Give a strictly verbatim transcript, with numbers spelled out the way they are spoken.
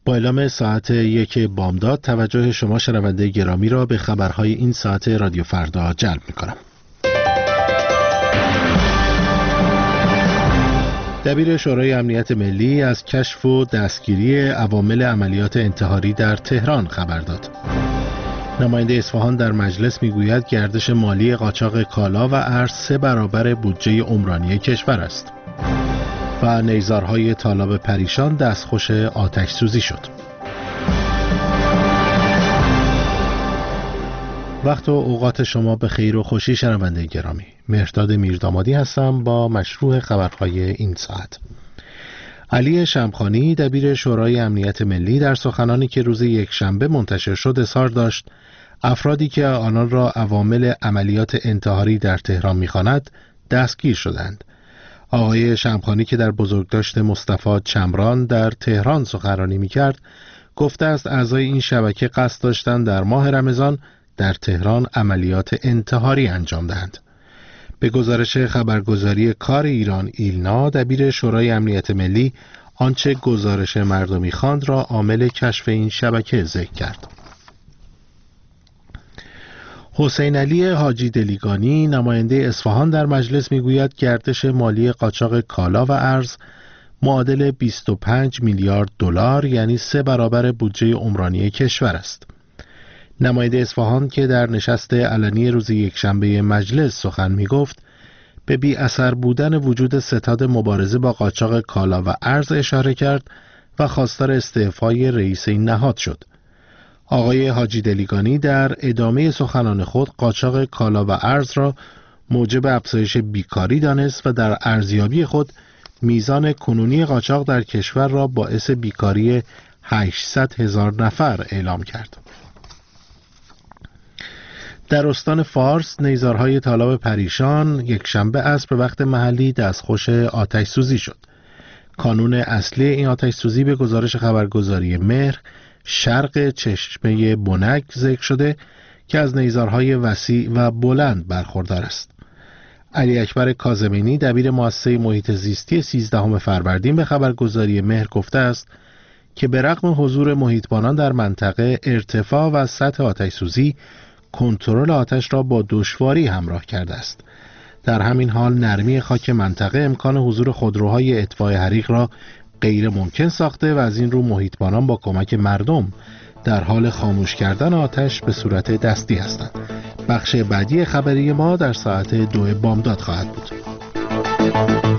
با اعلام ساعت یک بامداد توجه شما شنونده گرامی را به خبرهای این ساعت رادیو فردا جلب می‌کنم. دبیر شورای امنیت ملی از کشف و دستگیری عوامل عملیات انتحاری در تهران خبر داد. نماینده اصفهان در مجلس میگوید گردش مالی قاچاق کالا و ارز سه برابر بودجه عمرانی کشور است. و نیزارهای طالاب پریشان دستخوش آتش سوزی شد. وقت و اوقات شما به خیر و خوشی شنونده گرامی. مهرداد میردامادی هستم با مشروع خبرهای این ساعت. علی شمخانی دبیر شورای امنیت ملی در سخنانی که روز یکشنبه منتشر شد اظهار داشت افرادی که آنان را عوامل عملیات انتحاری در تهران می‌خواند دستگیر شدند. آقای شمخانی که در بزرگداشت مصطفی چمران در تهران سخنرانی می‌کرد گفته است اعضای این شبکه قصد داشتند در ماه رمضان در تهران عملیات انتحاری انجام دهند. به گزارش خبرگزاری کار ایران ایلنا دبیر شورای امنیت ملی آنچه گزارش مردمی خواند را عامل کشف این شبکه ذکر کرد. حسین علی حاجی دلیگانی نماینده اصفهان در مجلس میگوید گردش مالی قاچاق کالا و ارز معادل بیست و پنج میلیارد دلار یعنی سه برابر بودجه عمرانی کشور است. نماینده اصفهان که در نشست علنی روز یکشنبه مجلس سخن میگفت به بی اثر بودن وجود ستاد مبارزه با قاچاق کالا و ارز اشاره کرد و خواستار استعفای رئیس این نهاد شد. آقای حاجی دلیگانی در ادامه سخنان خود قاچاق کالا و ارز را موجب افزایش بیکاری دانست و در ارزیابی خود میزان کنونی قاچاق در کشور را باعث بیکاری هشتصد هزار نفر اعلام کرد. در استان فارس نیزارهای طالاب پریشان یک شنبه عصر به وقت محلی دستخوش آتش سوزی شد. کانون اصلی این آتش سوزی به گزارش خبرگزاری مهر شرق چشمه بنک ذکر شده که از نیزارهای وسیع و بلند برخوردار است. علی اکبر کاظمینی دبیر مؤسسه محیط زیستی سیزدهم فروردین به خبرگزاری مهر گفته است که به رغم حضور محیطبانان در منطقه ارتفاع و سطح آتش سوزی کنترل آتش را با دشواری همراه کرده است. در همین حال نرمی خاک منطقه امکان حضور خودروهای اطفاء حریق را غیر ممکن ساخته و از این رو محیطبانان با کمک مردم در حال خاموش کردن آتش به صورت دستی هستند. بخش بعدی خبری ما در ساعت دو بامداد خواهد بود.